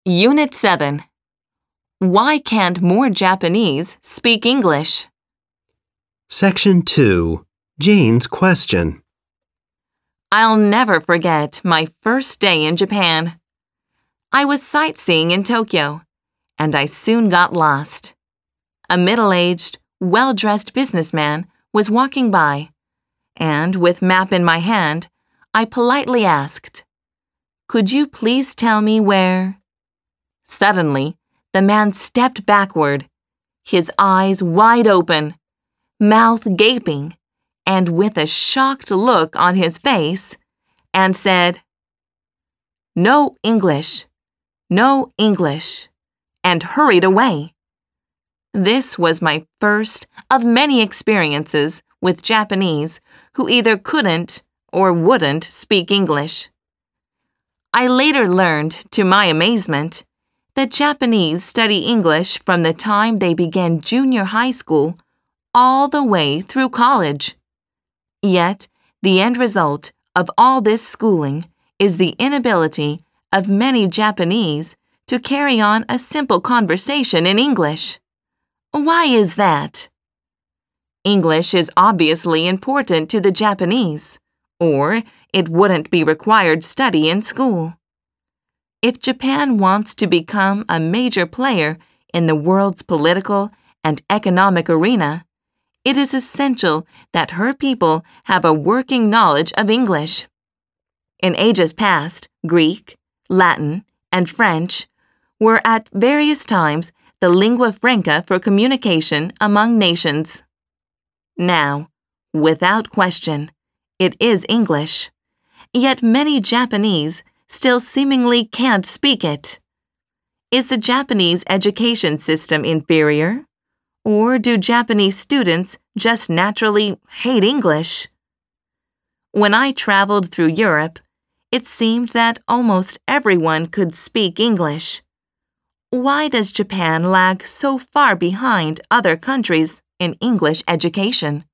Unit 7. Why can't more Japanese speak English? Section 2. Jane's question. I'll never forget my first day in Japan. I was sightseeing in Tokyo, and I soon got lost. A middle-aged, well-dressed businessman was walking by, and with map in my hand, I politely asked, "Could you please tell me where?" Suddenly, the man stepped backward, his eyes wide open, mouth gaping, and with a shocked look on his face, and said, "No English, no English," and hurried away. This was my first of many experiences with Japanese who either couldn't or wouldn't speak English. I later learned, to my amazement, that Japanese study English from the time they begin junior high school all the way through college. Yet, the end result of all this schooling is the inability of many Japanese to carry on a simple conversation in English. Why is that? English is obviously important to the Japanese, or it wouldn't be required study in school. If Japan wants to become a major player in the world's political and economic arena, it is essential that her people have a working knowledge of English. In ages past, Greek, Latin, and French were at various times the lingua franca for communication among nations. Now, without question, it is English, yet many Japanese still seemingly can't speak it. Is the Japanese education system inferior? Or do Japanese students just naturally hate English? When I traveled through Europe, it seemed that almost everyone could speak English. Why does Japan lag so far behind other countries in English education?